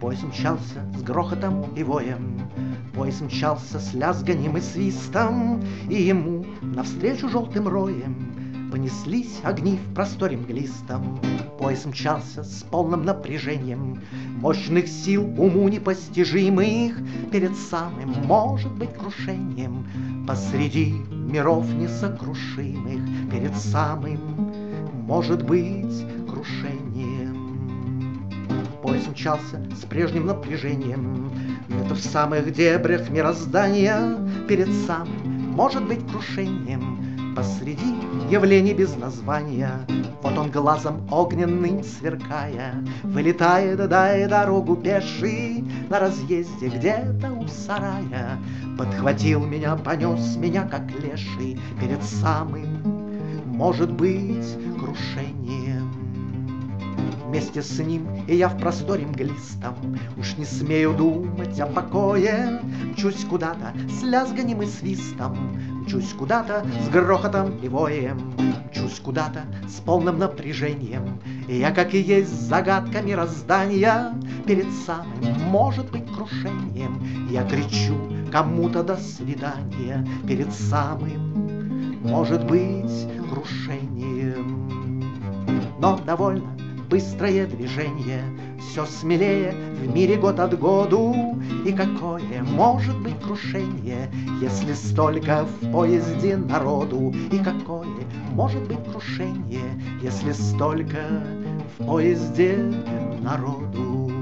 Поезд мчался с грохотом и воем, поезд мчался с лязганьем и свистом, и ему навстречу желтым роем понеслись огни в просторе мглистом. Поезд мчался с полным напряжением мощных сил уму непостижимых перед самым, может быть, крушением посреди миров несокрушимых, перед самым, может быть, крушением. Поезд мчался с прежним напряжением, это в самых дебрях мироздания, перед самым, может быть, крушением посреди явлений без названия. Вот он глазом огненным сверкая вылетает, дая дорогу пеший на разъезде где-то у сарая. Подхватил меня, понес меня, как леший, перед самым, может быть, крушением. Вместе с ним и я в просторе мглистом уж не смею думать о покое. Мчусь куда-то с лязганьем и свистом, мчусь куда-то с грохотом и воем, мчусь куда-то с полным напряжением. И я, как и есть, загадка мироздания, перед самым, может быть, крушением. Я кричу кому-то до свидания, перед самым, может быть, крушением. Но довольно быстрое движение, все смелее в мире год от году. И какое может быть крушение, если столько в поезде народу? И какое может быть крушение, если столько в поезде народу?